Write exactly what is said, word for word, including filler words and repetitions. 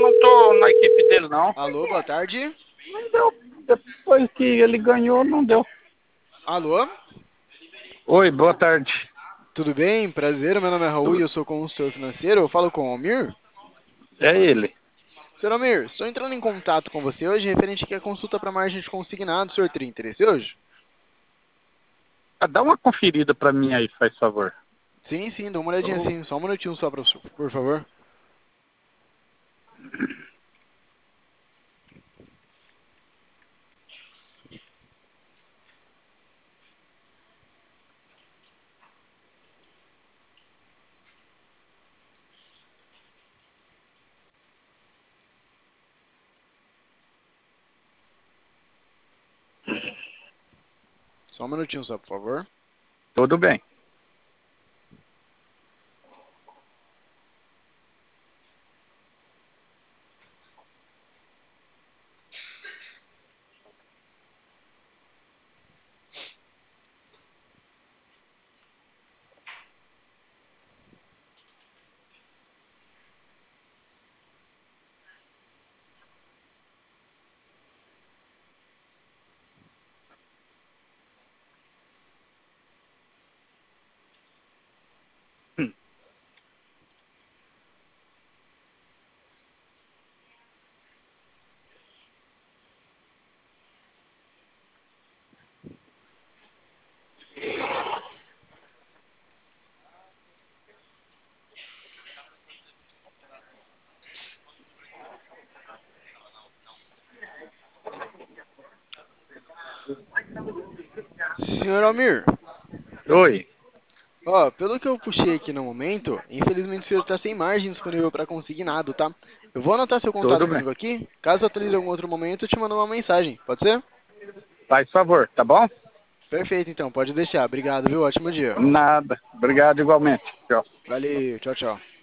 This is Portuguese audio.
não tô na equipe dele, não. Alô, boa tarde. Não deu. Depois que ele ganhou, não deu. Alô, Oi, boa tarde. tudo bem? Prazer, meu nome é Raul e eu sou consultor financeiro. Eu falo com o Almir. É ele. Senhor Almir, estou entrando em contato com você hoje referente aqui à consulta para margem de consignado. O senhor teria interesse hoje? Ah, dá uma conferida pra mim aí, faz favor. Sim, sim, dá uma olhadinha Oh. sim. Só um minutinho só, pra, por favor. Só um minutinho só, por favor. Tudo bem. Hum. Senhor Almir, Oi, ó, pelo que eu puxei aqui no momento, infelizmente o senhor está sem margem disponível para consignado, tá? Eu vou anotar seu contato tudo bem. comigo aqui. Caso atualize em algum outro momento, eu te mando uma mensagem. Pode ser? Faz favor, tá bom? Perfeito, então. Pode deixar. Obrigado, viu? Ótimo dia. Nada. Obrigado igualmente. Tchau. Valeu. Tchau, tchau.